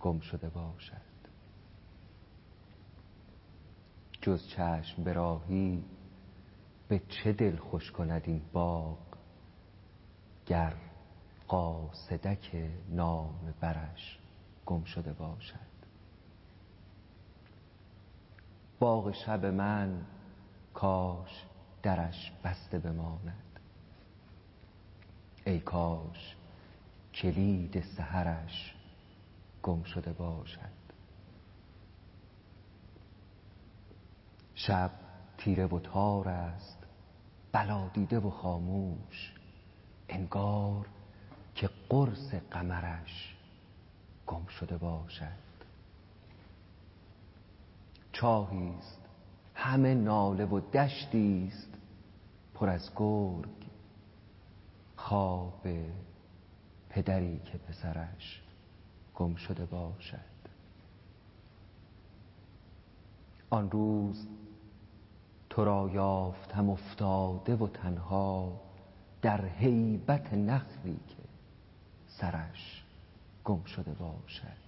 گم شده باشد. جز چشم به راهی به چه دل خوش کند این باغ، گر قاصدک نامه برش گم شده باشد. باغ شب من کاش درش بسته بماند، ای کاش کلید سحرش گم شده باشد. شب تیره و تار است، بلا دیده و خاموش، انگار که قرص قمرش گم شده باشد. چاهیست همه ناله و دشتیست پر از گرگ، خواب پدری که پسرش گم شده باشد. آن روز تو را یافتم افتاده و تنها، در هیبت نخلی که سرش گم شده باشد.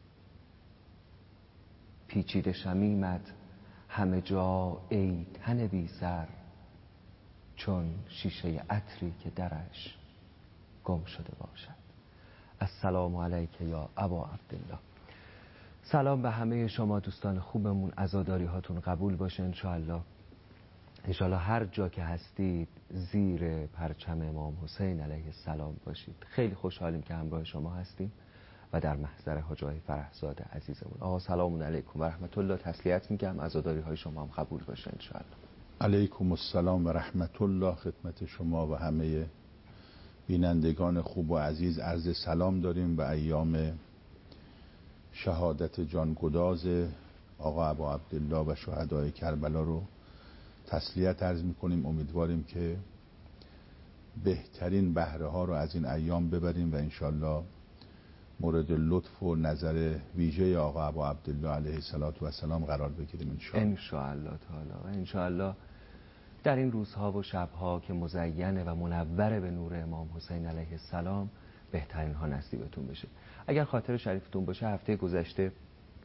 پیچیده شمیمت همه جا ای تن بی سر، چون شیشه عطری که درش گم شده باشد. السلام علیک یا ابا عبدالله. سلام به همه شما دوستان خوبمون، عزاداری هاتون قبول باشه انشاءالله. انشاءالله هر جا که هستید زیر پرچم امام حسین علیه السلام باشید. خیلی خوشحالیم که همراه شما هستیم و در محضر حاج آقای فرحزاد عزیزمون. آقا سلام علیکم و رحمت الله. تسلیت میگم، عزاداری های شما هم قبول باشه انشاءالله. علیکم السلام و رحمت الله. خدمت شما و همه بینندگان خوب و عزیز عرض سلام داریم و ایام شهادت جانگداز آقا ابا عبدالله و شهدای کربلا رو تسلیت عرض میکنیم. امیدواریم که بهترین بهره ها رو از این ایام ببریم و انشالله مورد لطف و نظر ویژه آقا ابا عبدالله علیه السلام قرار بگیریم انشالله تعالی. و انشالله در این روزها و شبها که مزینه و منور به نور امام حسین علیه السلام بهترین ها نصیبتون بشه. اگر خاطر شریفتون باشه هفته گذشته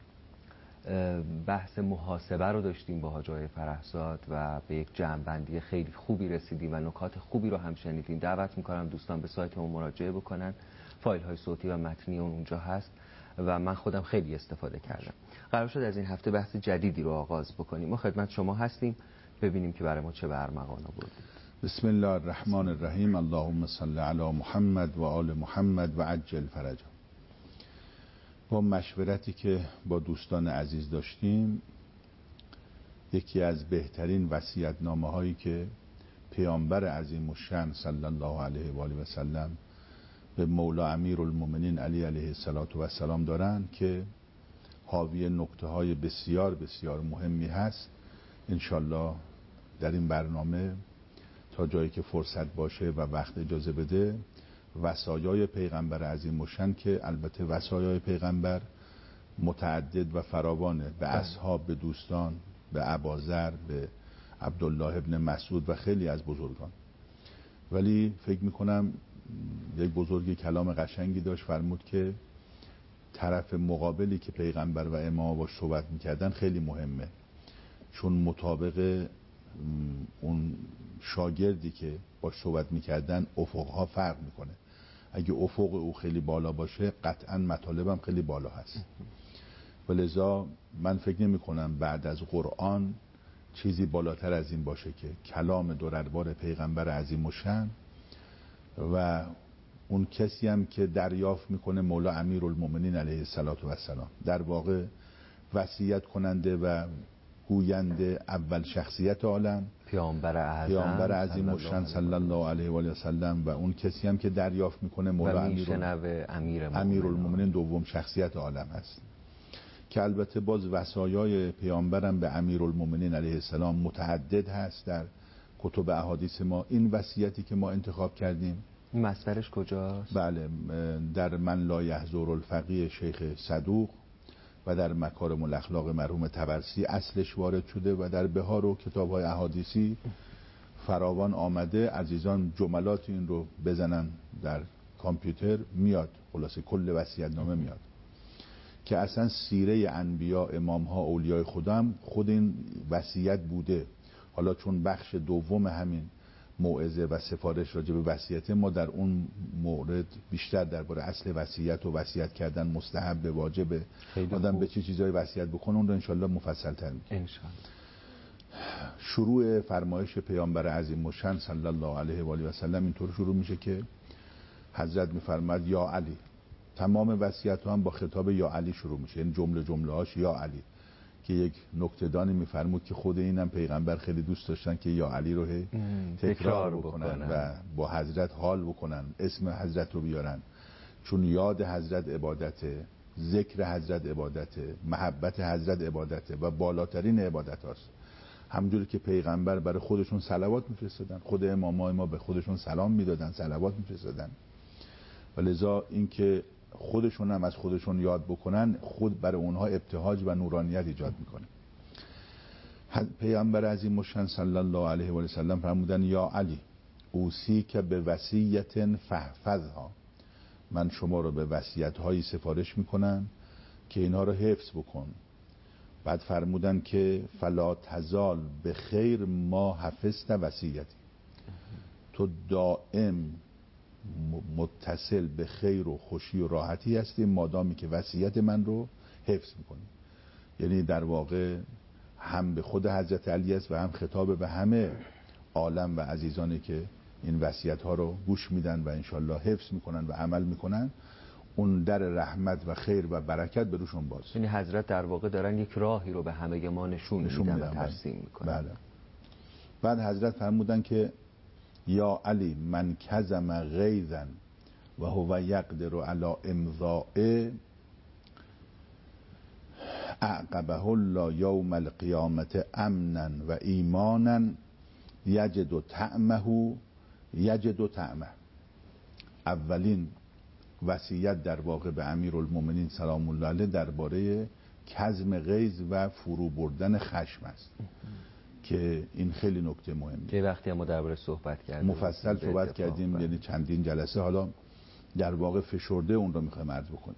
بحث محاسبه رو داشتیم با حاج آقای فرحزاد و به یک جمع‌بندی خیلی خوبی رسیدیم و نکات خوبی رو هم شنیدیم. دعوت میکنم دوستان به سایتمون مراجعه بکنن، فایل های صوتی و متنی اونجا هست و من خودم خیلی استفاده کردم. قرار شد از این هفته بحث جدیدی رو آغاز بکنیم. ما خدمت شما هستیم، ببینیم که برای ما چه برمغان آوردید. بسم الله الرحمن الرحیم. اللهم صل علی محمد و آل محمد و عجل فرجهم. با مشورتی که با دوستان عزیز داشتیم، یکی از بهترین وصیت‌نامه هایی که پیامبر عظیم الشأن صلی الله علیه و آله و سلم به مولا امیرالمومنین علی علیه السلام دارن که حاوی نکته های بسیار بسیار مهمی هست، انشالله در این برنامه تا جایی که فرصت باشه و وقت اجازه بده وصایای پیغمبر عظیم الشأن، که البته وصایای پیغمبر متعدد و فراوانه، به اصحاب، به دوستان، به اباذر، به عبدالله ابن مسعود و خیلی از بزرگان. ولی فکر میکنم یک بزرگی کلام قشنگی داشت، فرمود که طرف مقابلی که پیغمبر و امام باش صحبت میکردن خیلی مهمه، چون مطابق اون شاگردی که باش صحبت میکردن افقها فرق میکنه. اگه افق او خیلی بالا باشه قطعا مطالبم خیلی بالا هست. ولذا من فکر نمی کنم بعد از قرآن چیزی بالاتر از این باشه که کلام دربار پیغمبر عظیم الشأن و اون کسی هم که دریافت میکنه مولا امیرالمومنین علیه السلام، در واقع وصیت کننده و گوینده اول شخصیت عالم پیامبر عظیم الشأن صلی الله علیه و آله و سلم و اون کسی هم که دریافت میکنه مولا امیرالمومنین دوم شخصیت عالم هست، که البته باز وصایای پیامبرم به امیرالمومنین علیه السلام متعدد هست در کتب احادیث ما. این وصیتی که ما انتخاب کردیم مصدرش کجاست؟ بله، در من لا یحضر الفقیه شیخ صدوق و در مکارم الاخلاق مرحوم طبرسی اصلش وارد شده و در بهار و کتاب‌های احادیثی فراوان آمده. عزیزان جملات این رو بزنن در کامپیوتر میاد، خلاصه کل وصیت‌نامه میاد که اصلا سیره انبیا، امام ها، اولیای خدا هم خود این وصیت بوده. حالا چون بخش دوم همین موعظه و سفارش راجع به وصیت، ما در اون مورد بیشتر درباره اصل وصیت و وصیت کردن مستحب، واجب، آدم به چه چیزای وصیت بکنه اون رو انشالله مفصل تر میگیم انشالله. شروع فرمایش پیامبر عظیم الشأن صلی الله علیه و آله و سلم اینطور شروع میشه که حضرت میفرماد یا علی. تمام وصیت ها هم با خطاب یا علی شروع میشه، این جمله هاش یا علی، که یک نکته‌دانی میفرمود که خود اینم پیغمبر خیلی دوست داشتن که یا علی رو تکرار بکنن و با حضرت حال بکنن، اسم حضرت رو بیارن، چون یاد حضرت عبادته، ذکر حضرت عبادته، محبت حضرت عبادته و بالاترین عبادت هاست. همونجوری که پیغمبر برای خودشون صلوات میفرستادن، خود امامای ما به خودشون سلام میدادن، صلوات میفرستادن، و لذا اینکه خودشون هم از خودشون یاد بکنن خود برای اونها ابتهاج و نورانیت ایجاد میکنه. پیامبر عظیم الشأن صلی الله علیه و سلم فرمودن یا علی اوصیک به وصیت فاحفظها. من شما رو به وصیت هایی سفارش میکنم که اینها رو حفظ بکن. بعد فرمودن که فلا تزال به خیر ما حفظت وصیتی. تو دائم متصل به خیر و خوشی و راحتی هستی مادامی که وصیت من رو حفظ میکنی. یعنی در واقع هم به خود حضرت علی است و هم خطاب به همه عالم و عزیزانی که این وصیت ها رو گوش میدن و انشالله حفظ میکنن و عمل میکنن، اون در رحمت و خیر و برکت به روشون باز. یعنی حضرت در واقع دارن یک راهی رو به همه ما نشون میدن و ترسیم میکنن. بله. بعد حضرت فرمودن که یا علی من کظم غیظا و هو یقدر علی امضاء اعقبه الله یوم القیامت امنا و ایمانا یجد طعمه. اولین وصیت در واقع به امیرالمومنین سلام الله علیه درباره کظم غیظ و فرو بردن خشم است که این خیلی نکته مهمه. یه وقتی ما درباره صحبت کردیم، مفصل صحبت کردیم، یعنی چندین جلسه. حالا در واقع فشرده اون رو میخوایم عرض بکنیم.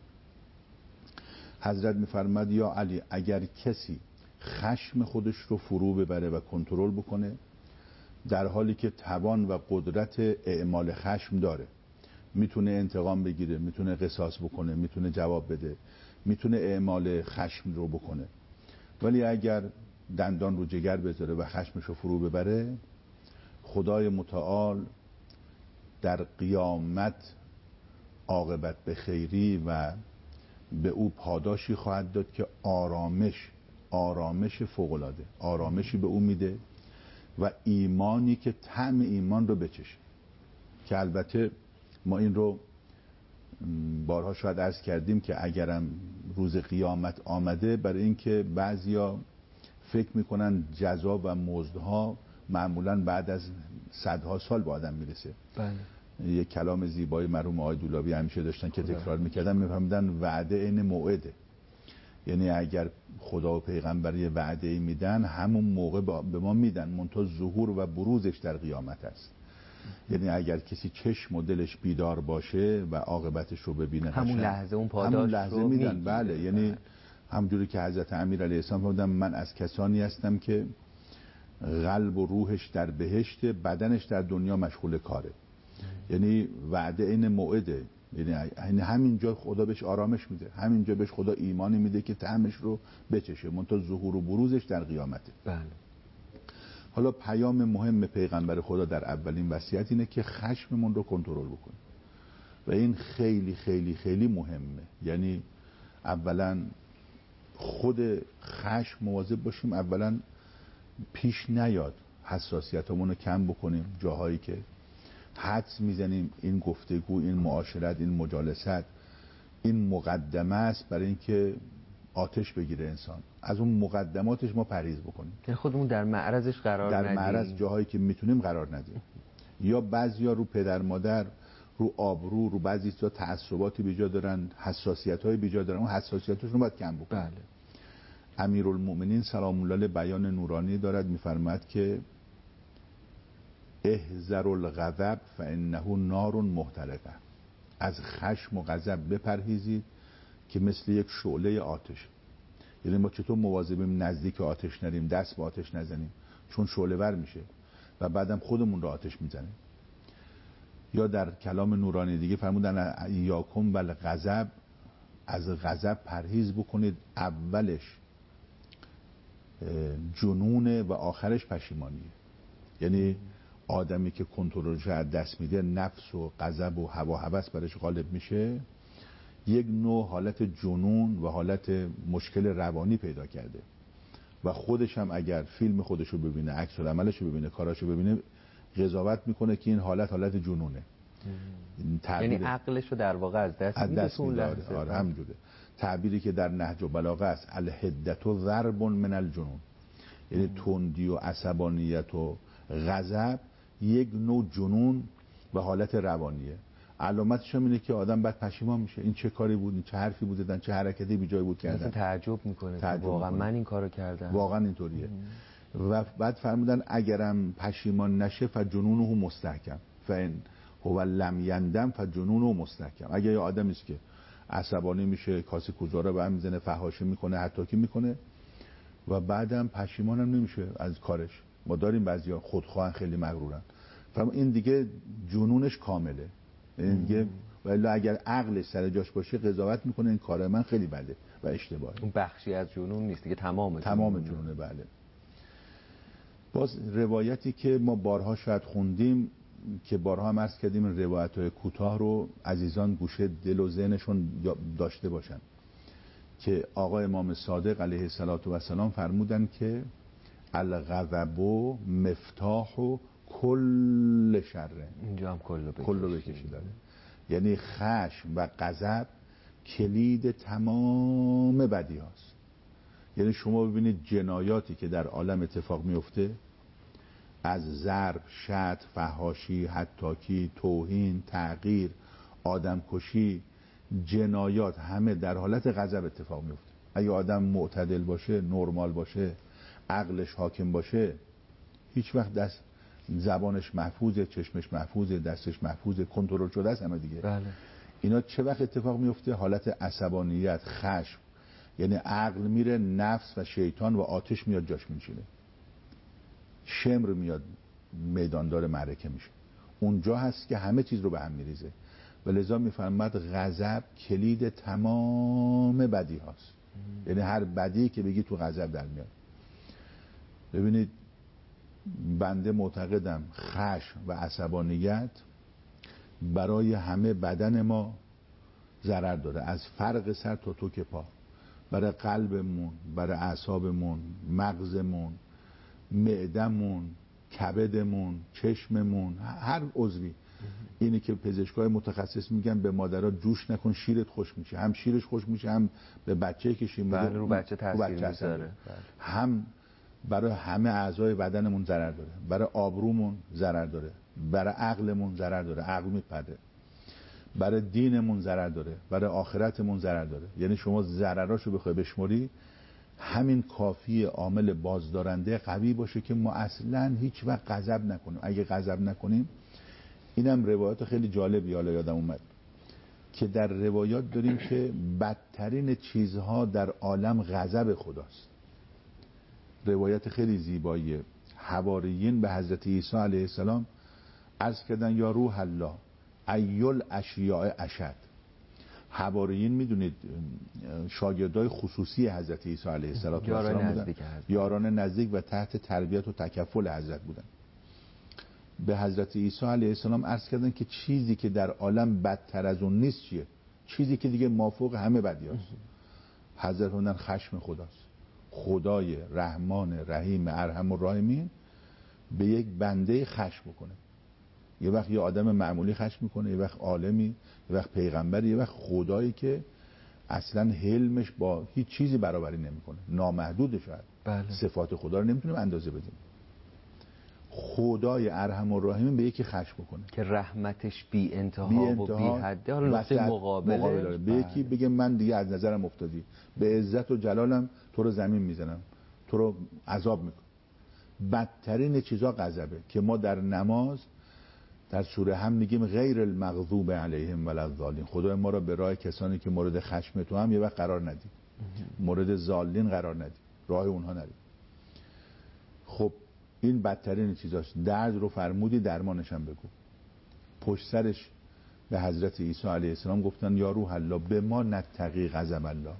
حضرت میفرماد یا علی اگر کسی خشم خودش رو فرو ببره و کنترل بکنه، در حالی که توان و قدرت اعمال خشم داره، میتونه انتقام بگیره، میتونه قصاص بکنه، میتونه جواب بده، میتونه اعمال خشم رو بکنه، ولی اگر دندان رو جگر بذاره و خشمش رو فرو ببره، خدای متعال در قیامت عاقبت به خیری و به او پاداشی خواهد داد که آرامش فوق‌العاده، آرامشی به او میده و ایمانی که طعم ایمان رو بچشه. که البته ما این رو بارها شاید عرض کردیم که اگرم روز قیامت آمده، برای اینکه بعضیا فکر میکنن جزا و مزدها معمولا بعد از صدها سال به آدم میرسه. بله. یک کلام زیبای مرحوم آقای دولابی همیشه داشتن که تکرار میکردن، میفهمیدن وعده عین موعده. یعنی اگر خدا و پیغمبر یه وعده ای میدن، همون موقع به ما میدن، منتها ظهور و بروزش در قیامت است. یعنی اگر کسی چشم و دلش بیدار باشه و عاقبتش رو ببینه، همون لحظه اون پاداش همون لحظه رو میدن. بله. یعنی همونجوری که حضرت امیر علیه السلام فرمودن من از کسانی هستم که قلب و روحش در بهشت، بدنش در دنیا مشغول کاره. یعنی وعده این موعده، یعنی همینجا خدا بهش آرامش میده، همینجا بهش خدا ایمانی میده که طعمش رو بچشه، منتها ظهور و بروزش در قیامته. بله. حالا پیام مهم پیغمبر خدا در اولین وصیت اینه که خشممون رو کنترل بکنیم و این خیلی خیلی خیلی مهمه. یعنی اولا خود خشم مواظب باشیم، اولا پیش نیاد حساسیتمون رو کم بکنیم، جاهایی که حدس میزنیم این گفتگو، این معاشرت، این مجالست، این مقدمه است برای اینکه آتش بگیره انسان، از اون مقدماتش ما پرهیز بکنیم. یعنی خودمون در معرضش قرار ندیم، در معرض جاهایی که میتونیم قرار ندیم. یا بعضیا رو پدر مادر، رو آبرو، رو بعضی چیزا تعصباتی بیجا دارن، حساسیت‌های بیجا دارن، اون حساسیتاشون رو باید کم بکنیم. بله. امیرالمومنین سلام الله علیه بیان نورانی دارد، میفرماید که احذروا الغضب فانه نار محترقه. از خشم و غضب بپرهیزید که مثل یک شعله آتش. یعنی ما چطور مواظبیم نزدیک آتش نریم، دست به آتش نزنیم چون شعله ور میشه و بعدم خودمون رو آتش میزنیم. یا در کلام نورانی دیگه فرمودن یاکم بالغضب، از غضب پرهیز بکنید، اولش جنونه و آخرش پشیمانیه. یعنی آدمی که کنترلش از دست میده، نفس و غضب و هوا هوس برش غالب میشه، یک نوع حالت جنون و حالت مشکل روانی پیدا کرده و خودش هم اگر فیلم خودشو ببینه، عکس العملشو ببینه، کاراشو ببینه، قضاوت میکنه که این حالت جنونه. یعنی عقلشو در واقع از دست میده. آره همجوره. تعبیری که در نهج البلاغه است، الحدت و ضرب من الجنون، یعنی تندی و عصبانیت و غضب یک نوع جنون و حالت روانیه. علامتش هم اینه که آدم بعد پشیمان میشه، این چه کاری بود، این چه حرفی بود زدن، چه حرکتی بی جای بود کردن، مثلا تعجب میکنه واقعا من این کارو کردم. واقعا اینطوریه. و بعد فرمودن اگرم پشیمان نشه فجنونه مستحکم، فان هو لم یندم فجنونه مستحکم. اگه یه آدمی است که عصبانی میشه، کاسه کوزاره به هم میزنه، فحاشی میکنه، حتاکی میکنه و بعدم پشیمان هم نمیشه از کارش. ما داریم بعضیا خودخواهن، خیلی مغرورن، این دیگه جنونش کامله. این دیگه ولی اگر عقلش سر جاش باشه قضاوت میکنه این کار من خیلی بده و اشتباهه. اون بخشی از جنون نیست دیگه، تمام جنونه. بله. باز روایتی که ما بارها شاید خوندیم، که بارها هم عرض کردیم، روایت‌های کوتاه رو عزیزان گوشه دل و ذهنشون داشته باشن، که آقا امام صادق علیه السلام فرمودن که الغضب مفتاح و کل شره. اینجا هم کلو بکشیدن. یعنی خشم و غضب کلید تمام بدی هاست. یعنی شما ببینید جنایاتی که در عالم اتفاق میفته، از ضرب، شتم، فحاشی، حتاکی، توهین، تحقیر، آدمکشی، جنایات همه در حالت غضب اتفاق میفته. اگه آدم معتدل باشه، نرمال باشه، عقلش حاکم باشه، هیچ وقت دست زبانش محفوظه، چشمش محفوظه، دستش محفوظه، کنترل شده است همه دیگه. بله. اینا چه وقت اتفاق میفته؟ حالت عصبانیت، خشم، یعنی عقل میره، نفس و شیطان و آتش میاد جاش میشینه، شمر میاد میداندار معرکه میشه. اونجا هست که همه چیز رو به هم میریزه و لذا میفرماد غضب کلید تمام بدی هاست. یعنی هر بدی که بگی تو غضب در میاد. ببینید بنده معتقدم خشم و عصبانیت برای همه بدن ما ضرر داره، از فرق سر تا توک پا، برای قلبمون، برای اعصابمون، مغزمون، معدمون، کبدمون، چشممون، هر عضوی. اینی که پزشکای متخصص میگن به مادرها جوش نکن شیرت خوش میشه، هم شیرش خوش میشه، هم به بچه‌ای که شیر میده رو بچه تاثیر میذاره، هم برای همه اعضای بدنمون ضرر داره، برای آبرومون ضرر داره، برای عقلمون ضرر داره، عقل میپره، برای دینمون ضرر داره، برای آخرتمون ضرر داره. یعنی شما ضرراشو بخوای بشموری، همین کافی عامل بازدارنده قوی باشه که ما اصلا هیچ وقت غضب نکنیم. اگه غضب نکنیم، اینم روایات خیلی جالبی حالا یادم اومد که در روایات داریم که بدترین چیزها در عالم غضب خداست. روایت خیلی زیباییه. حواریین به حضرت عیسی علیه السلام عرض کردن یا روح الله ایل اشیاء اشد. حواریین میدونید شاگردای خصوصی حضرت عیسی علیه السلام بودن، یاران نزدیک و تحت تربیت و تکفل حضرت بودن. به حضرت عیسی علیه السلام عرض کردن که چیزی که در عالم بدتر از اون نیست چیه؟ چیزی که دیگه مافوق همه بدی هست. حضرت بودن خشم خداست. خدای رحمان رحیم ارحم الراحمین به یک بنده خشم بکنه. یه وقت یه آدم معمولی خشم میکنه، یه وقت عالمی، یه وقت پیغمبر، یه وقت خدایی که اصلا حلمش با هیچ چیزی برابری نمیکنه، نامحدوده. شاید بله. صفات خدا رو نمیتونیم اندازه بدیم. خدای ارحم الراحمین به یکی خشم بکنه که رحمتش بی انتها و بی حده، حالا نقطه مقابله به یکی بگه من دیگه از نظرم افتادی، به عزت و جلالم تو رو زمین میزنم، تو رو عذاب میکنم. بدترین چیزا غضبه که ما در نماز در سوره هم میگیم غیر المغضوب علیهم ولا الضالین. خدای ما را به راه کسانی که مورد خشم تو هم یه وقت قرار ندی، مورد ضالین قرار ندی، راه اونها نری. خب این بدترین چیزاست. درد رو فرمودی، درمانش هم بگو. پشت سرش به حضرت عیسی علیه السلام گفتن یا روح الله به ما نتقی غضب الله.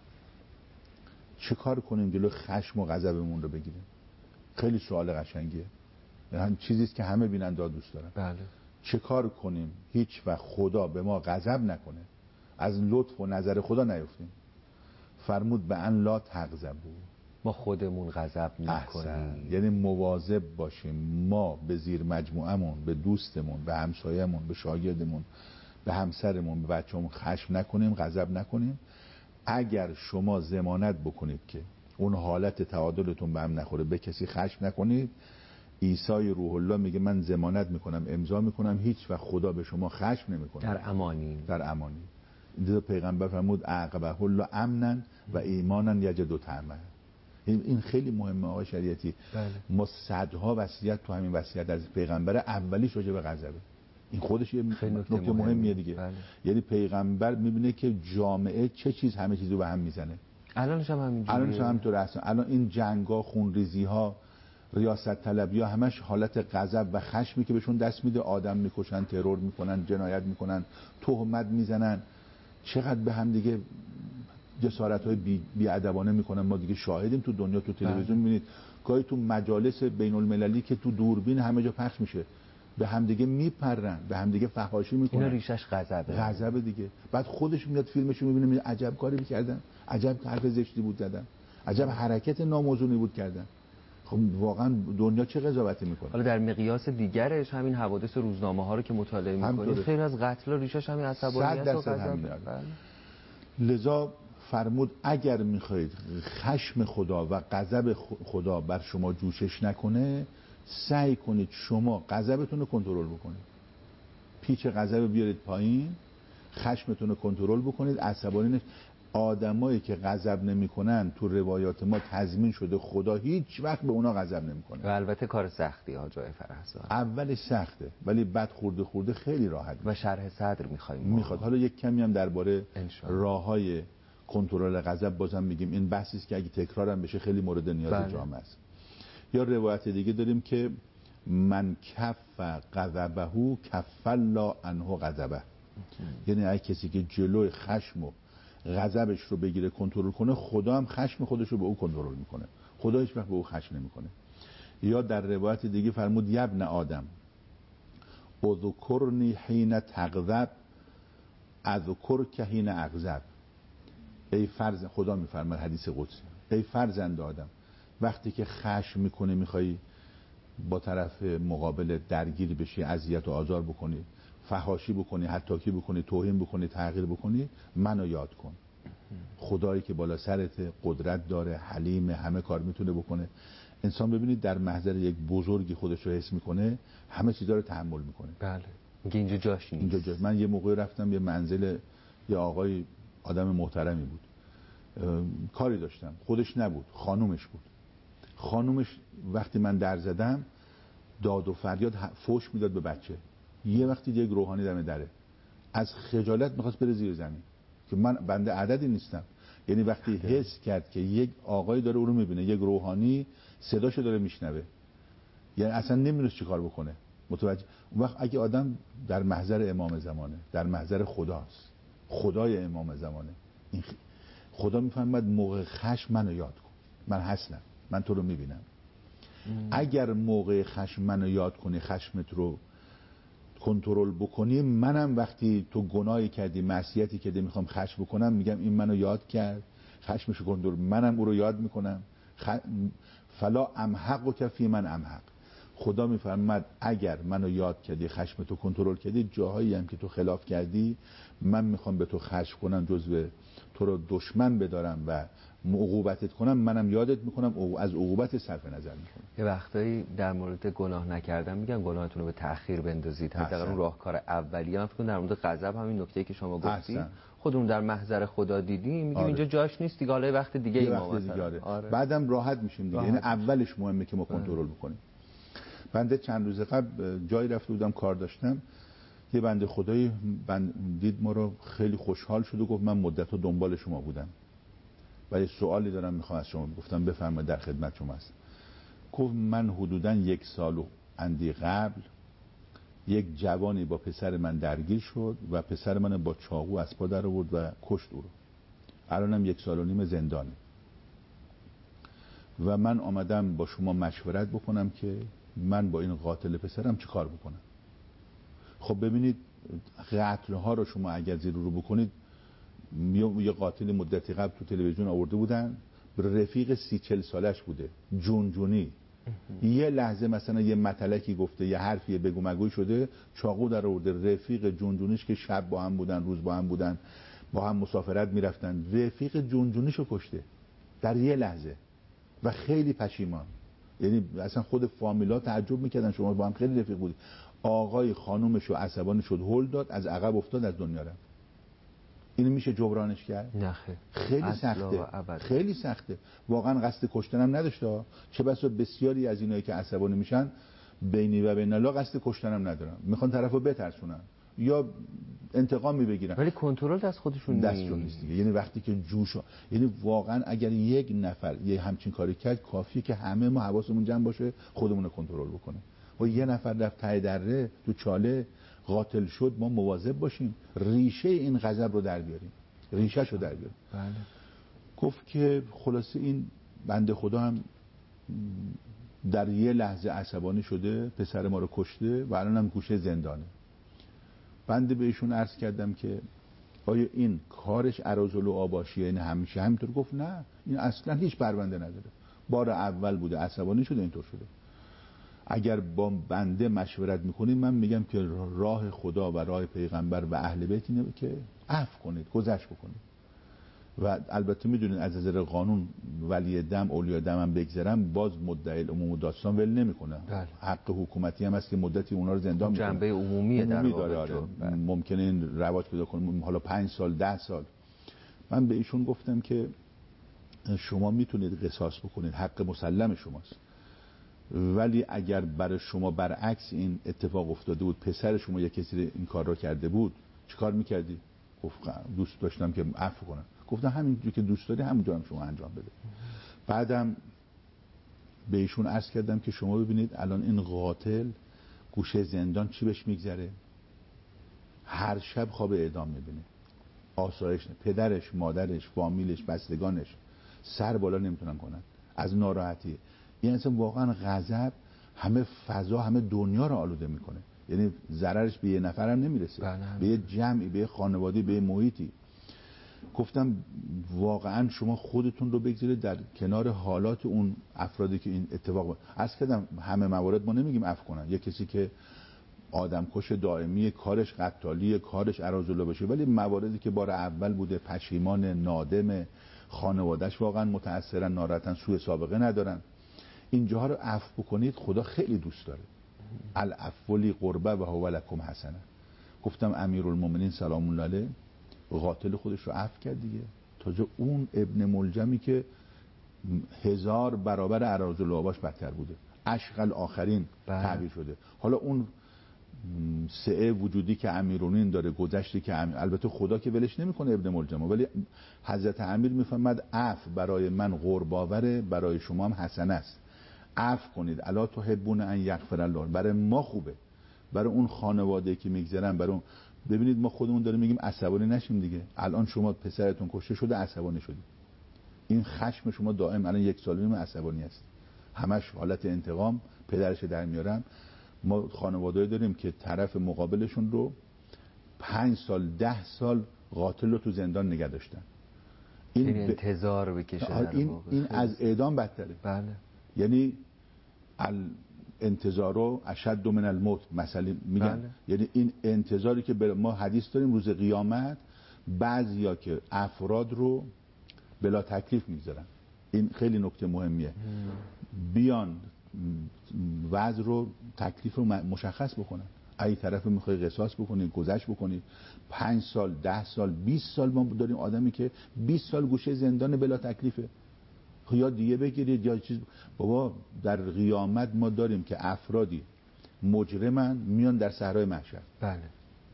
چه کار کنیم جلو خشم و غضبمون رو بگیریم؟ خیلی سوال قشنگیه، یعنی چیزیست که همه بیننده دوست دارن. بله. چه کار کنیم هیچ وقت خدا به ما غضب نکنه، از لطف و نظر خدا نیفتیم؟ فرمود به ان لا تغضبوا، ما خودمون غضب نکنیم. یعنی مواظب باشیم ما به زیر مجموعمون، به دوستمون، به همسایمون، به شاگردمون، به همسرمون، به بچه‌مون خشم نکنیم، غضب نکنیم. اگر شما ضمانت بکنید که اون حالت تعادلتون به هم نخوره، به کسی خشم نکنید، عیسی روح الله میگه من ضمانت میکنم، امضا میکنم، هیچ وقت خدا به شما خشم نمیکنه. در امانی. در امانی. دیدو پیغمبر فرمود عقبه الله امنا و ایمانا یجد طعمه. این خیلی مهمه آقای شریعتی. بله. ما صدها وصیت تو همین وصیت از پیغمبر، اولیش راجع به غضبه. این خودش یه نکته مهمیه دیگه. بله. یعنی پیغمبر میبینه که جامعه چه چیز همه چیزو به هم میزنه. الانش هم همینجوریه. الانش هم همینطوره اصلا. الان این جنگا، خونریزی‌ها، ریاست طلبی‌ها همش حالت غضب و خشمی که بهشون دست میده. آدم میکشن، ترور میکنن، جنایت میکنن، تهمت میزنن، چقدر به هم دیگه جسارت‌های بی‌ادبانه میکنن. ما دیگه شاهدیم تو دنیا، تو تلویزیون میبینید گاهی تو مجالس بین المللی که تو دوربین همه جا پخش میشه، به هم دیگه میپرن، به هم دیگه فحاشی میکنن. اینا ریشش غضبه. غضب دیگه. بعد خودش میاد فیلمشو میبینه، عجب کاری میکردن، عجب حرف زشتی بود زدن، عجب حرکت ناموزونی بود کردن. خب واقعا دنیا چه قضاوتی میکنه؟ حالا در مقیاس دیگرش همین حوادث روزنامه ها رو که مطالعه میکنید، خیلی از قتل ریشش همین عصبانیت و غضب. لذا فرمود اگر میخواید خشم خدا و غضب خدا بر شما جوشش نکنه، سعی کنید شما غضبتون رو کنترل بکنید. پیچ غضب بیارید پایین، خشمتون رو کنترل بکنید، عصبانی نشید. آدمایی که غضب نمیکنن تو روایات ما تضمین شده خدا هیچ وقت به اونا غضب نمیکنه. و البته کار سختی ها جای فرحزاد. اولش سخته ولی بعد خورده خورده خیلی راحت و شرح صدر میخوایم. میخواد. حالا یک کمی هم درباره راههای کنترل غضب بازم میگیم. این بحثی است که اگه تکرارم بشه خیلی مورد نیاز جامعه است. یا روایت دیگه داریم که من کف غضبه کف الله عنه غضبه. یعنی اگه کسی که جلوی خشم و غضبش رو بگیره، کنترل کنه، خدا هم خشم خودش رو به او کنترل میکنه. خدا هیچ وقت به او خشم نمیکنه. یا در روایت دیگه فرمود یبن آدم اذکرنی حین تغضب اذکرک حین اغضب. ای فرزند، خدا میفرماید حدیث قدسی، ای فرزند آدم، وقتی که خشم میکنه، میخوای با طرف مقابل درگیر بشی، اذیت و آزار بکنی، فحاشی بکنی، حطاکی بکنی، توهین بکنی، تحقیر بکنی، منو یاد کن. خدایی که بالا سرت، قدرت داره، حلیم، همه کار میتونه بکنه. انسان ببینید در محضر یک بزرگی خودش رو حس میکنه، همه چیزا رو تحمل میکنه. بله. میگه اینجا جاش نیست. اینجا جاش. من یه موقع رفتم یه منزل یه آقای آدم محترمی بود، کاری داشتم، خودش نبود، خانومش بود. خانومش وقتی من در زدم داد و فریاد فوش میداد به بچه. یه وقتی یک روحانی دم دره، از خجالت میخواست بره زیر زمین که من بنده عددی نیستم. یعنی وقتی حس کرد که یک آقای داره او رو میبینه، یک روحانی صداشو داره میشنوه، یعنی اصلا نمیدونه چی کار بکنه. متوجه؟ اون وقت اگه آدم در محضر امام زمانه، در محضر خداست، خدای امام زمانه، این خدا میفهمد موقع خشم منو یاد کن، من هستم، من تو رو میبینم. اگر موقع خشم منو یاد کنی، خشمت رو کنترل بکنی، منم وقتی تو گناهی کردی، معصیتی کردی، میخوام خشم بکنم، میگم این منو یاد کرد، خشمشو کنترل، منم او رو یاد میکنم. فلا امحق فی من امحق. خدا میفرماد اگر منو یاد کردی، خشمتو کنترل کردی، جاهایی هم که تو خلاف کردی، من میخوام به تو خشم کنم، جزو تو رو دشمن بدارم و عقوبتت کنم، منم یادت میکنم، از عقوبت صرف نظر میکنم. یه وقتایی در مورد گناه نکردن میگن گناهتون رو به تأخیر بندازید. حداقل اون راهکار اولیه. من فکر کنم در مورد غضب همین نکته‌ای که شما گفتی، خودمون در محضر خدا دیدیم، میگیم اینجا جاش نیست دیگه، حالا وقت دیگه اینا مثلا. بعدم راحت میشیم دیگه. یعنی اولش مهمه که ما کنترل بکنیم. بنده چند روز قبل جایی رفته بودم، کار داشتم، یه بنده خدایی دید ما رو، خیلی خوشحال شد و گفت من مدت دنبال شما بودم و یه سوالی دارم میخوام از شما. گفتم بفرمایید، در خدمت شما هستم. گفت من حدوداً 1 سال و اندی قبل یک جوانی با پسر من درگیر شد و پسر من با چاقو از پا در آورد و کشت او رو. الانم 1 سال و نیم زندانه و من آمدم با شما مشورت بکنم که من با این قاتل پسرم چه کار بکنم. خب ببینید، قتل ها رو شما اگر زیر رو بکنید، یه قاتل مدتی قبل تو تلویزیون آورده بودن، رفیق 30-40 سالش بوده، جونجونی، یه لحظه مثلا یه متلکی گفته، یه حرفی بگو مگوی شده، چاقو در آورده. رفیق جونجونیش که شب با هم بودن، روز با هم بودن، با هم مسافرت میرفتن، رفیق جونجونیشو کشته در یه لحظه و خیلی پشیمان. یعنی اصلا خود فامیلا تعجب میکردن، شما با هم خیلی رفیق بودید. آقای خانومشو عصبانی شد، هل داد، از عقب افتاد، از دنیا رفت. اینو میشه جبرانش کرد؟ نه خیر. خیلی سخته، خیلی سخته. واقعا قصد کشتن هم نداشته. چه بسا بسیاری از اینایی که عصبانی میشن بینی و بین الله قصد کشتن هم ندارن، میخوان طرفو بترسونن یا انتقام میبگیرن، ولی کنترل دست خودشون نیست دیگه. یعنی وقتی که یعنی واقعا اگر یک نفر یه همچین کاری کرد، کافیه که همه ما حواسمون جمع باشه، خودمون رو کنترل بکنیم. و یه نفر رفت ته دره تو چاله قاتل شد، ما مواظب باشیم، ریشه این غضب رو در بیاریم، ریشه‌شو در بیاریم. بله. گفت که خلاصه این بنده خدا هم در یه لحظه عصبانی شده، پسر ما رو کشته و الان هم گوشه زندانه. بنده به ایشون عرض کردم که آیا این کارش اراذل آباشیه؟ این همیشه همینطور؟ گفت نه، این اصلا هیچ پرونده نداره، بار اول بوده عصبانی شده اینطور شده. اگر با بنده مشورت میکنید، من میگم که راه خدا و راه پیغمبر و اهل بیت اینه که عفو کنید، گذشت بکنید. و البته میدونید از نظر قانون ولی دم اولیاء دم هم بگذرم، باز مدعی العموم و داستان ول نمیکنه. حق حکومتی هم هست که مدتی اونا رو زندان میکنه، جنبه عمومی در واقع. ممکنه این رواج پیدا کنه، حالا 5 سال 10 سال. من به ایشون گفتم که شما میتونید قصاص بکنید، حق مسلم شماست، ولی اگر برای شما برعکس این اتفاق افتاده بود، پسر شما یک کسی این کار را کرده بود، چیکار میکردی؟ گفت دوست داشتم که عفو کنم. گفتم همینجوری که دوست داری همونجا هم شما انجام بده. بعدم به ایشون عرض کردم که شما ببینید الان این قاتل گوشه زندان چی بهش میگذره؟ هر شب خواب اعدام میبینه، آسایش نه. پدرش، مادرش، فامیلش، بستگانش سر بالا نمیتونن کنن از ناراحتی. این اصلا واقعا غضب همه فضا، همه دنیا رو آلوده میکنه. یعنی ضررش به یه نفر هم نمیرسه، به یه جمعی، به یه خانوادی، به یه محیطی. گفتم واقعا شما خودتون رو بگذارید در کنار حالات اون افرادی که این اتفاق عرض کردم. همه موارد ما نمیگیم عفو کنن، یه کسی که آدمکش دائمی، کارش قتالی، کارش اراذل باشه، ولی مواردی که بار اول بوده، پشیمان، نادم، خانواده‌اش واقعا متأثرن، ناراحتن، سوء سابقه ندارن، اینجاها رو عفو بکنید. خدا خیلی دوست داره. العفو لی قربه و هو لکم حسنه. گفتم امیرالمومنین سلام الله علیه قاتل خودش رو عفو کرد دیگه، تازه اون ابن ملجمی که 1000 برابر اراذل آباش بدتر بوده، اشقل آخرین تعبیر شده. حالا اون سعه وجودی که امیرالمومنین داره، گذشتی که البته خدا که ولش نمیکنه ابن ملجم، ولی حضرت امیر میفهمد عفو برای من قرباوره، برای شما هم حسنه است، عفو کنید. الا تحبون ان یغفر الله. برای ما خوبه، برای اون خانواده که میگذرن، برای اون. ببینید ما خودمون داریم میگیم عصبانی نشیم دیگه. الان شما پسرتون کشته شده عصبانی شدید، این خشم شما دائم الان 1 سال و نیم عصبانی است، همش حالت انتقام، پدرش در میارن. ما خانواده‌ای داریم که طرف مقابلشون رو 5 سال 10 سال قاتل رو تو زندان نگه داشتن. این انتظار بکشه. این از اعدام بدتره. بله. یعنی انتظارو اشد من الموت مثلا میگن. بله. یعنی این انتظاری که ما حدیث داریم روز قیامت بعضیا که افراد رو بلا تکلیف میذارن. این خیلی نکته مهمیه. بیان وضع رو، تکلیف رو مشخص بکنن. ای طرف میخوای قصاص بکنی، گذشت بکنی. 5 سال 10 سال 20 سال ما داریم آدمی که 20 سال گوشه زندان بلا تکلیفه، یا دیگه بگیرید یا چیز. بابا در قیامت ما داریم که افرادی مجرمن میان در صحرای محشر. بله.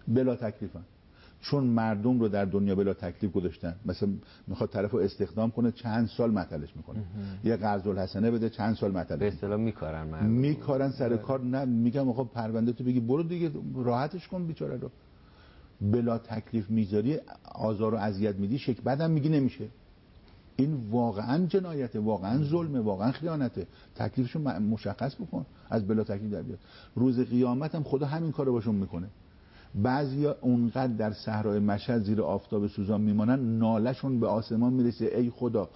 بلا تکلیفن، چون مردم رو در دنیا بلا تکلیف گذاشتن. مثلا میخواد طرفو استخدام کنه چند سال معطلش میکنه، یه قرض الحسنه بده چند سال معطلش به اصطلاح میکارن سر کار. نه میگم آقا پرونده تو بگی برو دیگه راحتش کن بیچاره رو. بلا تکلیف میذاری، آزار و اذیت میدی، شک بعدم میگی نمیشه. این واقعا جنایته، واقعا ظلمه، واقعا خیانته. تکلیفشو مشخص بکن، از بلا تکلیف در بیاد. روز قیامت هم خدا همین کارو باشون میکنه. بعضیا اونقدر در صحرای مشهد زیر آفتاب سوزان میمانن، نالهشون به آسمان میرسه ای خدا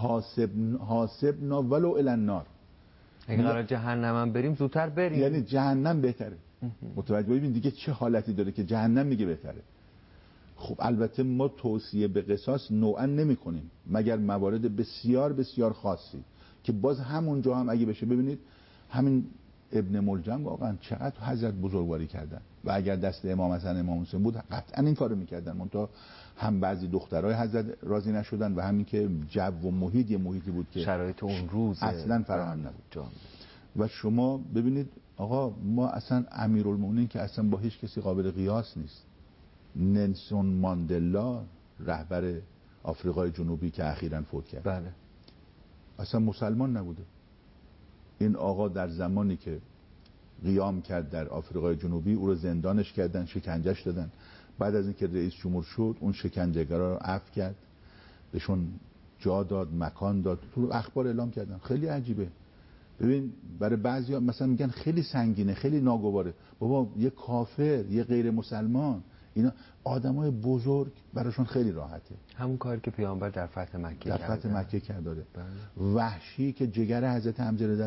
حاسبنا ولو الی النار. اگه قرار جهنم بریم زودتر بریم. یعنی جهنم بهتره. متوجه ببین دیگه چه حالتی داره که جهنم میگه بهتره. خب البته ما توصیه به قصاص نوعا نمی کنیم مگر موارد بسیار بسیار خاصی که باز همونجا هم اگه بشه. ببینید همین ابن ملجم واقعا چقدر حضرت بزرگواری کردن و اگر دست امام حسن امام حسین بود قطعا این کارو میکردن. منتها هم بعضی دخترای حضرت راضی نشدن و همین که جو و محیط یه محیطی بود که شرایط اون روز اصلا فراهم نبود. و شما ببینید آقا ما اصلا امیرالمومنین که اصلا با هیچ کسی قابل قیاس نیست. نلسون ماندلا رهبر آفریقای جنوبی که اخیراً فوت کرد، بله، اصلا مسلمان نبوده. این آقا در زمانی که قیام کرد در آفریقای جنوبی او رو زندانش کردن، شکنجهش دادن. بعد از اینکه رئیس جمهور شد اون شکنجهگرا رو عفو کرد، بهشون جا داد، مکان داد، تو اخبار اعلام کردن. خیلی عجیبه. ببین برای بعضیا مثلا میگن خیلی سنگینه، خیلی ناگواره. بابا یه کافر، یه غیر مسلمان، اینا آدمای بزرگ براشون خیلی راحته. همون کاری که پیامبر در فتح مکه کرده. وحشی که جگر حضرت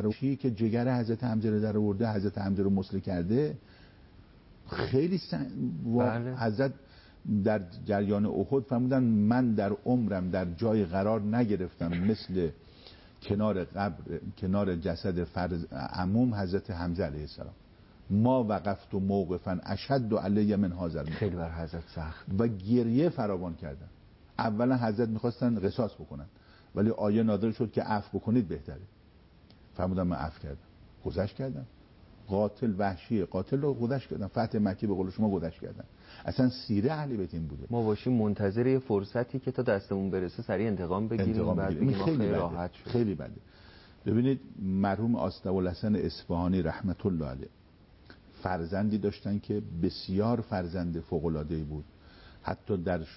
حمزه رو در آورده، حضرت حمزه رو مسله کرده، خیلی بله. حضرت در جریان احد فرمودن من در عمرم در جای قرار نگرفتم مثل کنار جسد عموم حضرت حمزه علیه السلام. ما وقفت موقفا اشد علی من هذا. خیلی بر حضرت سخت و گریه فراوان کردن. اولا حضرت میخواستن قصاص بکنن ولی آیه نازل شد که عفو بکنید بهتره. فرمودن من عفو کردم، گذشت کردم. قاتل وحشیه، قاتل رو گذشت کردم. فتح مکه به قول شما گذشت کردن. اصلا سیره اهل بیت این بوده. ما باشیم منتظر یه فرصتی که تا دستمون برسه سریع انتقام بگیریم، بعد بگیم خیلی راحت شد. خیلی بده. ببینید مرحوم آستاالحسن اصفهانی رحمت الله علیه فرزندی داشتن که بسیار فرزند فوق‌العاده‌ای بود. حتی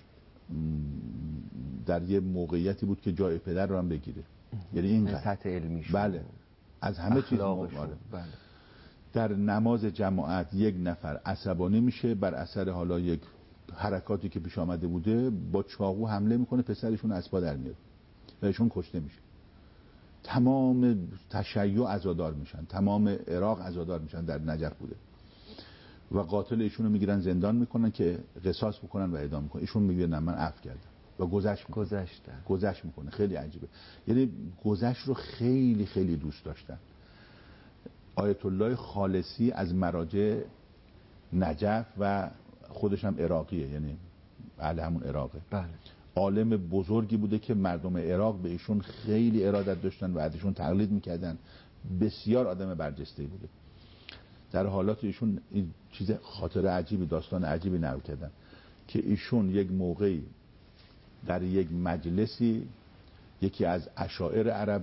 در یه موقعیتی بود که جای پدر رو هم بگیره. یعنی این سطح علمیش، بله، از همه چیز بله. در نماز جماعت یک نفر عصبانی میشه بر اثر حالا یک حرکاتی که پیش آمده بوده، با چاقو حمله میکنه، پسرشون از پا در میاد و ایشون کشته میشه. تمام تشیع عزادار میشن، تمام عراق عزادار میشن. در نجف بوده و قاتل ایشونو میگیرن زندان میکنن که قصاص بکنن و اعدام میکنن. ایشون میگه نه من عفو کردم و گذشت میکنه. خیلی عجیبه. یعنی گذشت رو خیلی خیلی دوست داشتن. آیت الله خالصی از مراجع نجف و خودش هم عراقیه، یعنی اهل همون عراقه. بله. عالم بزرگی بوده که مردم عراق به ایشون خیلی ارادت داشتن و ازشون تقلید میکردن. بسیار آدم برجسته‌ای بوده. در حالات ایشون این چیز خاطره عجیبی، داستان عجیبی نقل کردن که ایشون یک موقعی در یک مجلسی یکی از اشاعره عرب،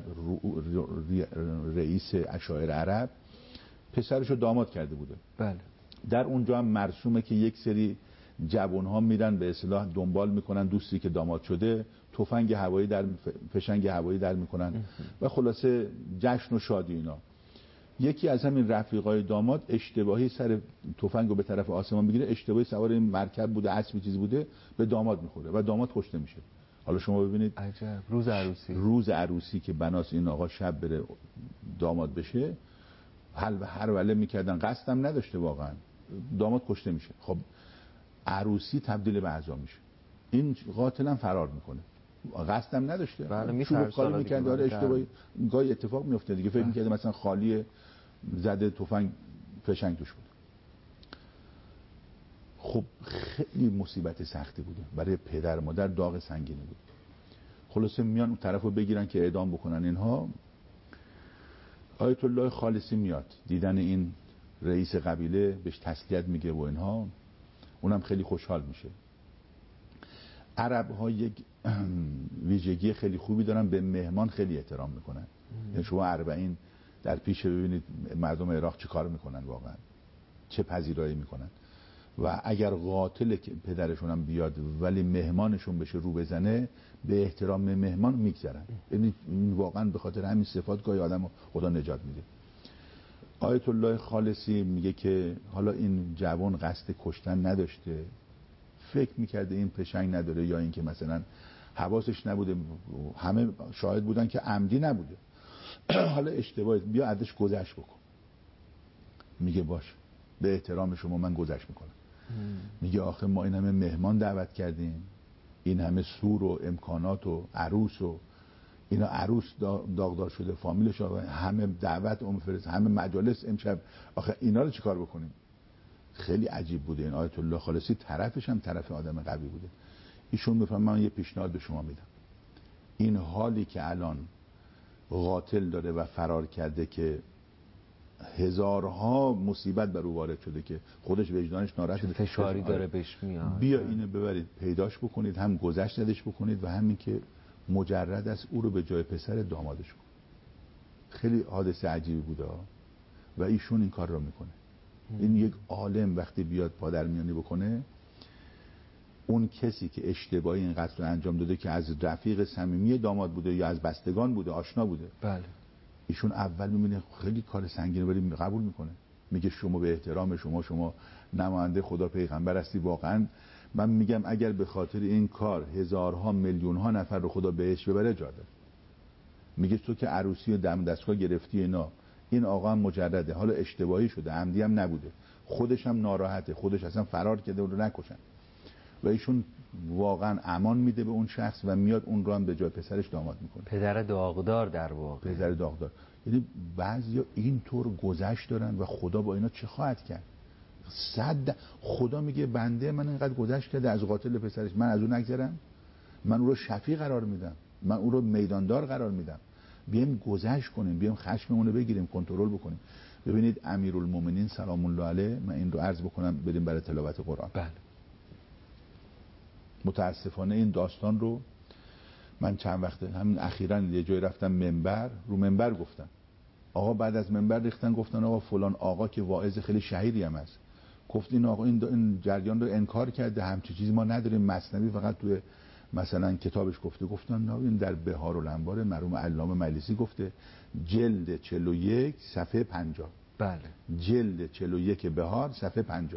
رئیس اشاعره عرب، پسرشو داماد کرده بوده. بله. در اونجا هم مرسومه که یک سری جوان‌ها میرن به اصطلاح دنبال میکنن دوستی که داماد شده، تفنگ هوایی در فشنگ هوایی در میکنن و خلاصه جشن و شادی اینا. یکی از همین رفیقای داماد اشتباهی سر تفنگو به طرف آسمان بگیره، اشتباهی سوار این مرکب بوده، اسبی چیزی بوده، به داماد میخوره و داماد کشته میشه. حالا شما ببینید عجب. روز عروسی که بناس این آقا شب بره داماد بشه، هر وله میکردن، قصدم نداشته واقعا، داماد کشته میشه. خب عروسی تبدیل به عزا میشه. این قاتلم فرار میکنه، قصدم نداشته. بله، شروع کاری میکرد، داره اشتباهی گاهی اتفاق میفته دیگه. فکر میکرده مثلا خالی زده تفنگ فشنگ توش بود. خب خیلی مصیبت سختی بوده برای پدر مادر، داغ سنگینی بود. خلاصه میان اون طرفو بگیرن که اعدام بکنن اینها. آیت الله خالصی میاد، دیدن این رئیس قبیله بهش تسلیت میگه و اینها. اونم خیلی خوشحال میشه. عرب ها یک ویژگی خیلی خوبی دارن، به مهمان خیلی احترام میکنن. یعنی شما 40 در پیش ببینید مردم عراق چه کار میکنن، واقعا چه پذیرایی میکنن. و اگر قاتل پدرشون هم بیاد ولی مهمانشون بشه رو بزنه، به احترام مهمان میگذرن. یعنی واقعا به خاطر همین صفات گاهی آدمو خدا نجات میده. آیت الله خالصی میگه که حالا این جوان قصد کشتن نداشته، فکر میکرده این پشنگ نداره، یا اینکه مثلا حواسش نبوده، همه شاهد بودن که عمدی نبوده. حالا اشتباهی، بیا ازش گذشت بکن. میگه باش، به احترام شما من گذشت میکنم. میگه آخه ما این همه مهمان دعوت کردیم، این همه سور و امکانات و عروس و اینا، عروس داغدار شده، فامیلش همه دعوت فرست، همه مجالس امشب، آخه اینا رو چیکار بکنیم؟ خیلی عجیب بوده. این آیت الله خالصی طرفش هم طرف آدم قوی بوده. ایشون میفهم من یه پیشنهاد به شما میدم، این حالی که الان قاتل داره و فرار کرده که هزارها مصیبت بر او وارد شده که خودش وجدانش ناراحت شده، فشاری داره بهش میاد، بیا اینو ببرید پیداش بکنید، هم گذشت ازش بکنید و همین که مجرد است او رو به جای پسر دامادش کن. خیلی حادثه عجیبی بوده و ایشون این کار رو میکنه. این یک عالم وقتی بیاد پادرمیانی بکنه، اون کسی که اشتباهی این قتل رو انجام داده که از رفیق صمیمی داماد بوده یا از بستگان بوده، آشنا بوده، بله، ایشون اول میبینه خیلی کار سنگینه ولی قبول میکنه. میگه شما به احترام شما نماینده خدا پیغمبر هستی. واقعا من میگم اگر به خاطر این کار هزارها میلیونها نفر رو خدا بهش ببره جا داره. میگه تو که عروسی و دم دستگاه گرفتی اینا، این آقا هم مجرده، حالا اشتباهی شده، عمدی هم نبوده، خودش هم ناراحته، خودش اصلا فرار کرده و رو نکشن. و ایشون واقعا امان میده به اون شخص و میاد اون رو هم به جای پسرش داماد میکنه. پدر داغدار در واقع. پدر داغدار. یعنی بعضیا اینطور گذشت دارن و خدا با اینا چه خواهد کرد؟ خدا میگه بنده من اینقدر گذشت کرده از قاتل پسرش، من از اون نگذرم؟ من او رو شفیع قرار میدم، من او رو میداندار قرار میدم. بیایم گذشت کنیم، بیایم خشممون رو بگیریم، کنترل بکنیم. ببینید امیرالمومنین سلام الله علیه، من این رو عرض بکنم بریم برای تلاوت قرآن. بله. متاسفانه این داستان رو من چند وقته همین اخیراً یه جایی رفتم منبر، رو منبر گفتم، آقا بعد از منبر ریختن گفتن آقا فلان آقا که واعظ خیلی شهیری هم هست، گفت این آقا این جریان رو انکار کرده، همچین چیزی ما نداریم، مثنوی فقط توی مثلا کتابش گفته. گفتن نه، این در بهار الانوار مرحوم علامه مجلسی گفته، جلد 41 صفحه 50. بله. جلد 41 بهار صفحه 50.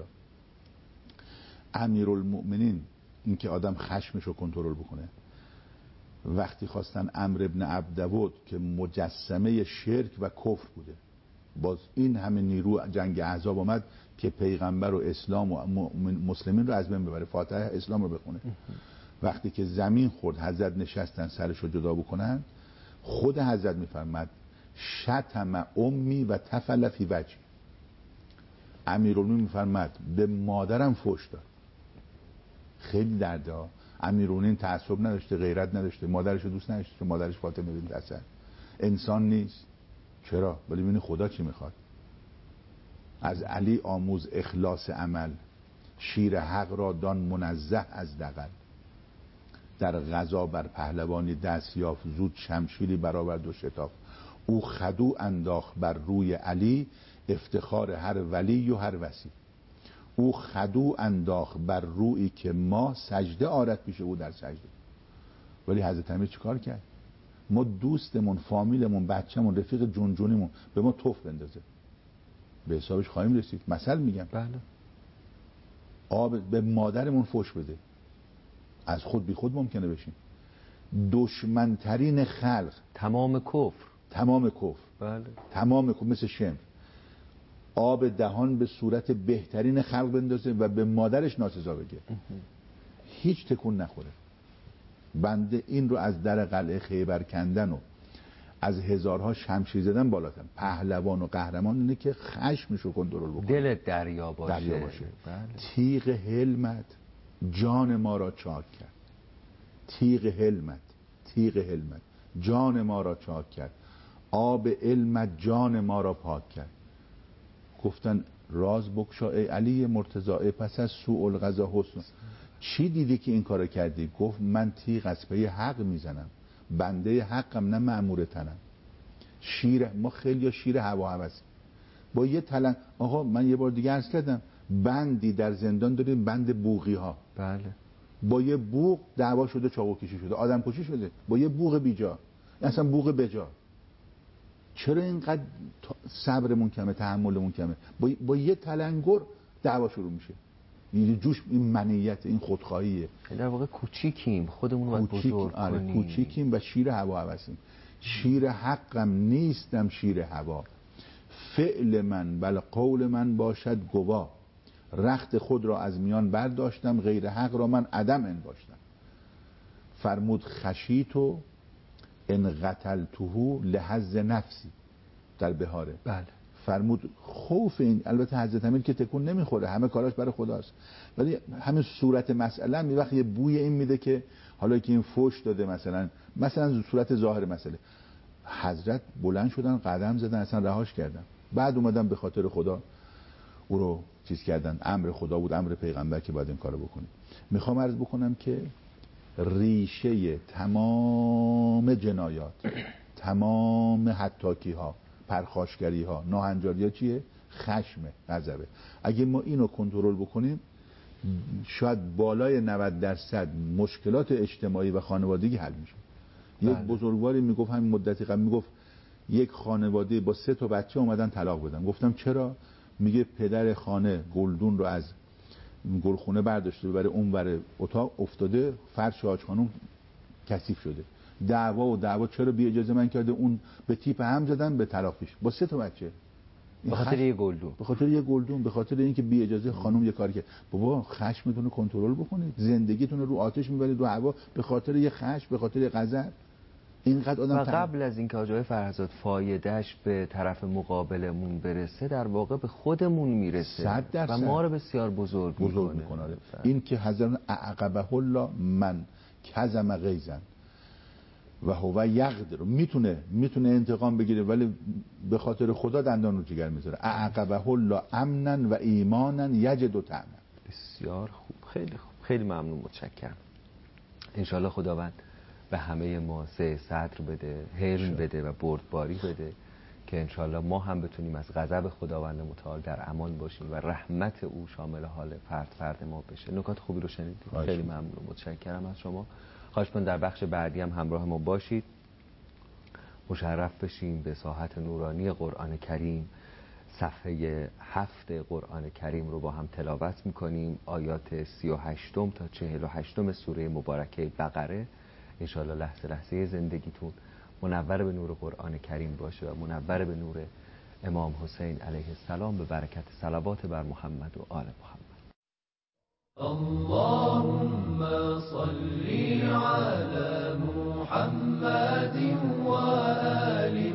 امیرالمؤمنین، این که آدم خشمش رو کنترل بکنه، وقتی خواستن عمرو ابن عبدود که مجسمه شرک و کفر بوده، باز این همه نیرو جنگ احزاب آمد که پیغمبر و اسلام و مسلمین رو از بین ببره، فاتحه اسلام رو بخونه. وقتی که زمین خورد حضرت نشستن سرش رو جدا بکنن، خود حضرت میفرماد شتم امی و تفل فی وجهی. امیرالمومنین میفرماد به مادرم فحش داد. خیلی درده ها. امیرالمومنین تعصب نداشته، غیرت نداشته، مادرش رو دوست نداشته، مادرش فاطمه بنت اسد انسان نیست. چرا؟ ولی ببین خدا چی میخواد. از علی آموز اخلاص عمل، شیر حق را دان منزه از دغل. در غزا بر پهلوانی دست یافت، زود شمشیری برآورد و شتاف. او خدو انداخت بر روی علی، افتخار هر ولی و هر وصی. او خدو انداخت بر رویی که ما سجده آرد پیش او در سجده. ولی حضرت امیر چیکار کرد؟ ما دوستمون، فامیلمون، بچه‌مون، رفیق جونجونیمون به ما توف بندازه، به حسابش خواهیم رسید. مثل میگم، بله. آب به مادرمون فحش بده، از خود بی خود ممکنه بشیم. دشمنترین خلق، تمام کفر، بله، تمام کفر، مثل شمر، آب دهان به صورت بهترین خلق بندازه و به مادرش ناسزا بگه، هیچ تکون نخوره. بنده این رو از در قلعه خیبر کندن و از هزارها شمشیر زدن بالاتر. پهلوان و قهرمان اینه که خشمش رو کنترل بکنه، دلت دریا باشه. بله. تیغ حلمت جان ما را چاک کرد. تیغ حلمت جان ما را چاک کرد. آب علمت جان ما را پاک کرد. گفتن راز بگشا ای علی مرتضی، ای پس از سوء القضا حسن. چی دیدی که این کارو کردی؟ گفت من تیغ از پی حق میزنم، بنده حقم نه مأمور تنم. شیر ما خیلی شیر هوا هوسیم با یه تلنگ. آقا من یه بار دیگه عرض کردم بندی در زندان داریم، بند بوقی ها. بله. با یه بوق دعوا شده، چاقو کشی شده، آدم کشی شده با یه بوق بیجا، اصلا بوق بجا. چرا اینقدر صبرمون کمه، تحملمون کمه؟ با یه تلنگر دعوا شروع میشه. این جوش، این منیت، این خودخواهیه. در واقع کوچیکیم، خودمون باید بزرگ کنیم. کوچیکیم و شیر هوا هوسیم. شیر حقم نیستم، شیر هوا. فعل من بل قول من باشد گوا. رخت خود را از میان برداشتم، غیر حق را من عدم انباشتم. فرمود خشیتو ان قتلته لحظ نفسی در بهاره. بله. فرمود خوف این، البته حضرت امیر که تکون نمیخوره، همه کاراش برای خداست، ولی همین صورت مسئله هم یه وقت یه بوی این میده که حالا که این فوش داده مثلا صورت ظاهر مسئله، حضرت بلند شدن قدم زدن اصلا رهاش کردن، بعد اومدن به خاطر خدا او رو چیز کردن. امر خدا بود، امر پیغمبر که باید این کارو بکنیم. میخوام عرض بکنم که ریشه تمام جنایات، تمام حتاکی ها، پرخاشگری ها، ناهنجاری ها چیه؟ خشمه، غضبه. اگه ما اینو کنترل بکنیم شاید بالای 90% مشکلات اجتماعی و خانوادگی حل میشه. یک بزرگواری میگفت همین مدتی قبل، میگفت یک خانواده با 3 تا بچه اومدن طلاق بدن. گفتم چرا؟ میگه پدر خانه گلدون رو از گلخونه برداشته ببره اون ور اتاق، افتاده فرش حاج خانم کثیف شده. دعوا چرا بی اجازه من کرده، اون به تیپ هم زدن، به طلاق پیش با 3 تا بچه. به خاطر یه گلدون، به خاطر اینکه بی اجازه خانم یه کاری کرد. بابا خشمتون رو کنترل بکنید، زندگیتون رو آتش میبرید، رو هوا، به خاطر یه خشم، به خاطر یه غضب. اینقدر آدم و قبل از اینکه آقای فرزاد فایدهش به طرف مقابلمون برسه، در واقع به خودمون میرسه 100% و ما رو بسیار بزرگ میکنه. این که حضرت اعقبه الله من کظم غیظا و هو یقدر، میتونه انتقام بگیره ولی به خاطر خدا دندان رو جگر میذاره. اعقبه الله امنا و ایمانا یجد طعما. بسیار خوب، خیلی خوب، خیلی ممنون، متشکرم. انشالله خداوند به همه ما صدر بده، حلم بده و بردباری بده که انشالله ما هم بتونیم از غضب خداوند متعال در امان باشیم و رحمت او شامل حال فرد ما بشه. نکات خوبی رو شنیدید، خیلی ممنون، متشکرم از شما. خواهش کنم در بخش بعدی هم همراه ما باشید، مشرف بشیم به ساحت نورانی قرآن کریم. صفحه 7 قرآن کریم رو با هم تلاوت میکنیم، آیات 38 تا 48 سوره مبارکه بقره. انشاءالله لحظه لحظه زندگیتون منور به نور قرآن کریم باشه و منور به نور امام حسین علیه السلام، به برکت صلوات بر محمد و آل محمد. اللهم صل على محمد و آل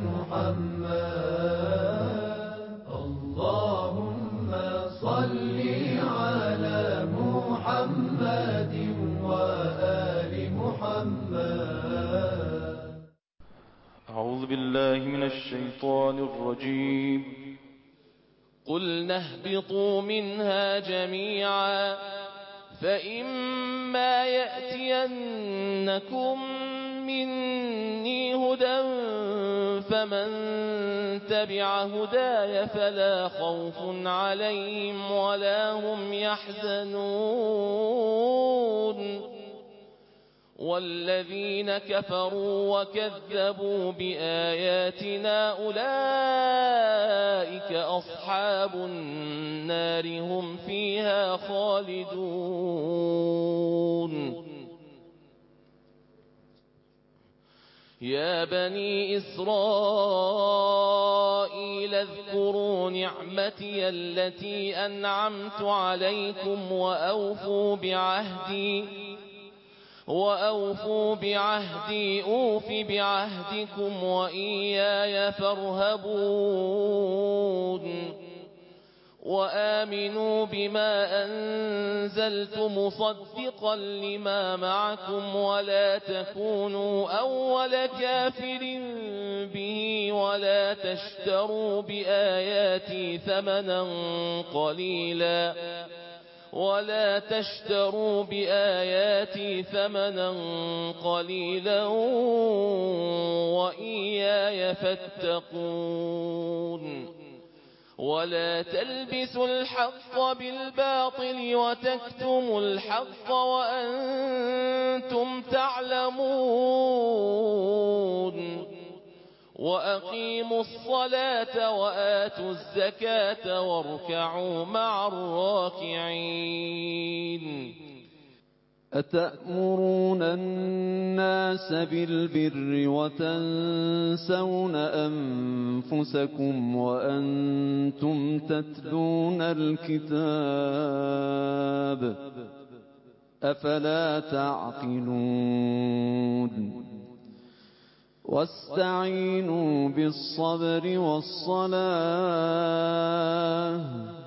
محمد. اللهم صل على محمد و آل محمد. أعوذ بالله من الشيطان الرجيم. قلنا اهبطوا منها جميعا فإما يأتينكم مني هدى فمن تبع هداي فلا خوف عليهم ولا هم يحزنون والذين كفروا وكذبوا بآياتنا أولئك أصحاب النار هم فيها خالدون. يا بني إسرائيل اذكروا نعمتي التي أنعمت عليكم وأوفوا بعهدي أوف بعهدكم وإياي فارهبون. وآمنوا بما أنزلت مصدقا لما معكم ولا تكونوا أول كافر به ولا تشتروا بآياتي ثمنا قليلا وإياي فاتقون ولا تلبسوا الحق بالباطل وتكتموا الحق وأنتم تعلمون وأقيموا الصلاة وآتوا الزكاة واركعوا مع الراكعين أتأمرون الناس بالبر وتنسون أنفسكم وأنتم تتلون الكتاب أفلا تعقلون واستعينوا بالصبر والصلاة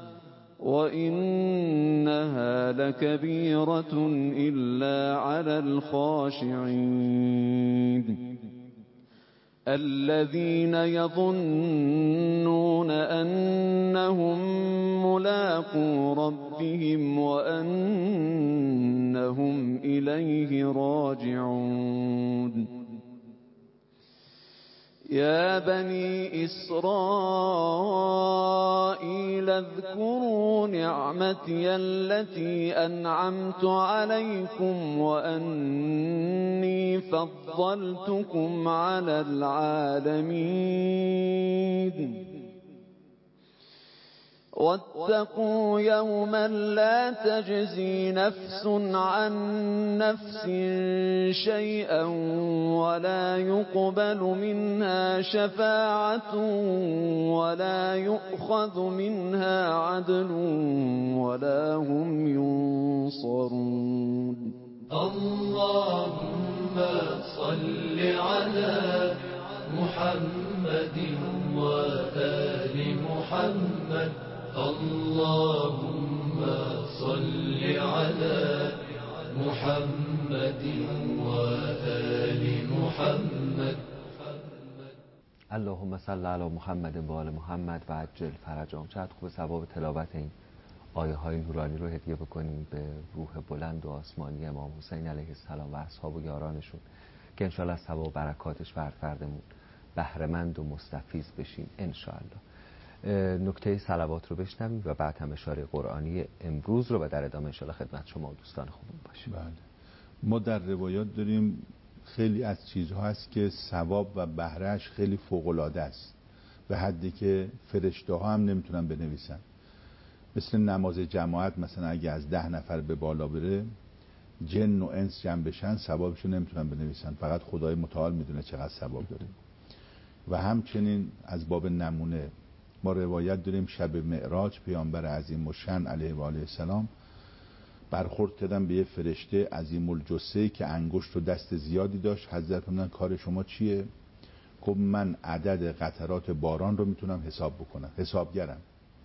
وإنها لكبيرة إلا على الخاشعين الذين يظنون أنهم ملاقو ربهم وأنهم إليه راجعون يا بني إسرائيل اذكروا نعمتي التي أنعمت عليكم وأني فضلتكم على العالمين واتقوا يوما لا تجزي نفس عن نفس شيئا ولا يقبل منها شفاعة ولا يؤخذ منها عدل ولا هم ينصرون اللهم صل على محمد وآل محمد اللهم صل على محمد وآل محمد اللهم صل علی محمد و آل محمد و عجل فرجهم. چقدر خوب ثواب تلاوت این آیه های نورانی رو هدیه بکنیم به روح بلند و آسمانی امام حسین علیه السلام و اصحاب و یارانشون که انشاءالله از ثواب و برکاتش بر فردمون بهره‌مند و مستفیض بشیم انشاءالله. نکته صلوات رو بشنویم و بعد هم اشاره قرآنی امروز رو و در ادامه انشاءالله خدمت شما و دوستان خوبون باشیم. بله. ما در روایات داریم خیلی از چیزها هست که ثواب و بهرهش خیلی فوق‌العاده است، به حدی که فرشته ها هم نمیتونن بنویسن. مثل نماز جماعت مثلا اگه از 10 نفر به بالا بره جن و انس جمع بشن ثوابشو نمیتونن بنویسن، فقط خدای متعال میدونه چقدر ثواب داره. و همچنین از باب نمونه ما روایت داریم شب معراج پیامبر عظیم الشأن علیه و آله السلام برخورد کردن به یه فرشته عظیم الجثه که انگشت و دست زیادی داشت. حضرت فرمودن کار شما چیه؟ گفت من عدد قطرات باران رو میتونم حساب بکنم، حسابگرم.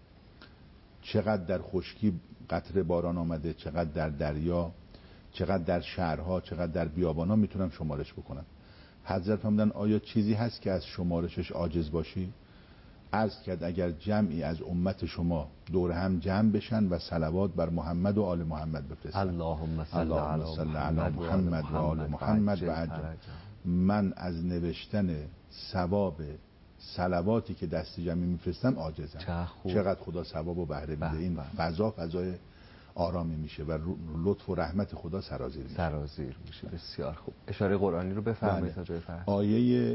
چقدر در خشکی قطره باران آمده، چقدر در دریا، چقدر در شهرها، چقدر در بیابانها میتونم شمارش بکنم. حضرت فرمودن آیا چیزی هست که از شمارشش عاجز باشی؟ عرض کرد اگر جمعی از امت شما دور هم جمع بشن و صلوات بر محمد و آل محمد بفرستن، اللهم صل علی محمد و آل محمد و عجل، من از نوشتن ثواب صلواتی که دست جمعی میفرستم عاجزم. چقدر خدا ثواب و بهره میده. این فضا فضای آرامی میشه و لطف و رحمت خدا سرازیر میشه. بسیار خوب. اشاره قرآنی رو بفرمایید تا جای فرق. آیه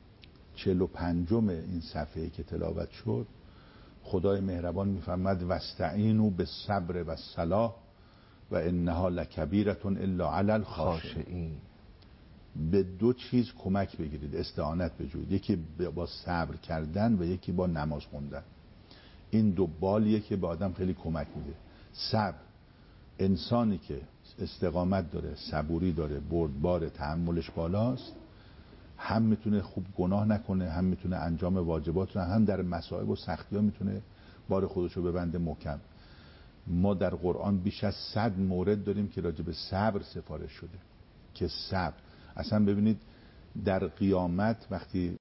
45 این صفحه که تلاوت شد خدای مهربان میفرماد واستعینوا بالصبر والصلاة و انها لکبیرة الا علی الخاشعین. به دو چیز کمک بگیرید، استعانت بجوید، یکی با صبر کردن و یکی با نماز خوندن. این دو بالیه که به آدم خیلی کمک میده. صبر، انسانی که استقامت داره، صبوری داره، بردبار، تحملش بالاست، هم میتونه خوب گناه نکنه، هم میتونه انجام واجبات رو، هم در مصائب و سختی ها میتونه بار خودش رو ببنده محکم. ما در قرآن بیش از 100 مورد داریم که راجع به صبر سفارش شده که صبر اصلا ببینید در قیامت وقتی